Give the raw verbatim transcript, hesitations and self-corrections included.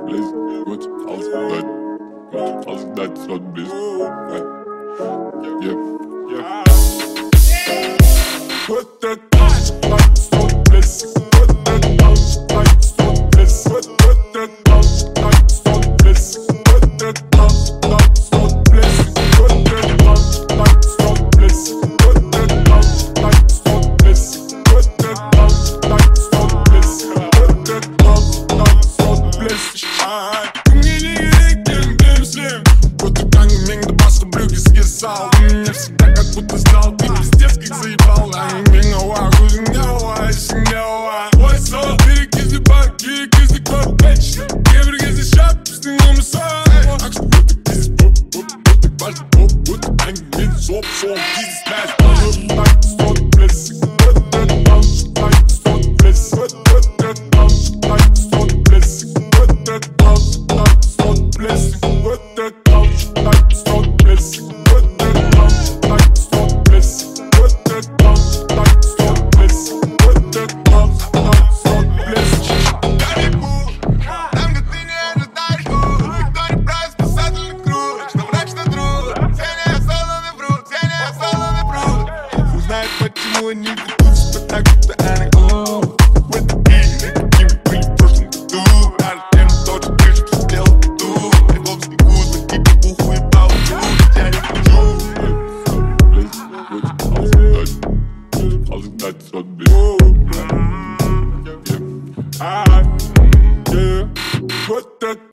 Blaze, goed, alles uit. Goed, als ik dat soort bliss. Yeah, yeah. Put that house like soort bliss. Put that house like soort bliss. Put that house like soort bliss. Put that house like soort bliss. Put that house like soort bliss. Put that house like soort bliss. Put that house like soort bliss. Put that house like soort bliss. Kom je niet direct in de slim. Wat ik kan je meng de bas gebruik is geen zaal. Если так как будто знал, ты пиздец как заебал. А не минова, гузинова, синева. Ой, сол, перекизи бар, перекизи код, бэч. Кебригизи шап, пусти номер сам. Так что вот ты кизи, вот, вот, вот ты баш, вот, вот ты бэнг, мин, соп, соп, кизи, смэш. Like сот блесс, вот that bounce, like сот блесс. Вот that bounce, like сот блесс. Вот that bounce, like сот блесс. Вот that bounce, like сот блесс. Вот that bounce, like сот блесс. Вот that bounce, like сот блесс. Вот that bounce, like сот блесс. Там, где ты не ожидаешь тут, никто не брать спасательный круг, что мрачно друг. Все не осознанный пруд, все не осознанный пруд. Узнай, почему они ведут себя так, будто они у. В этом мире такими были в прошлом году. Рано тем, кто же ты же сделал беду. Прикол в снегу, за тебя буху и палку. Я не хочу. Blaze, goed, als ik dat, als ik dat soort bliss. Yeah, ah, yeah. Put that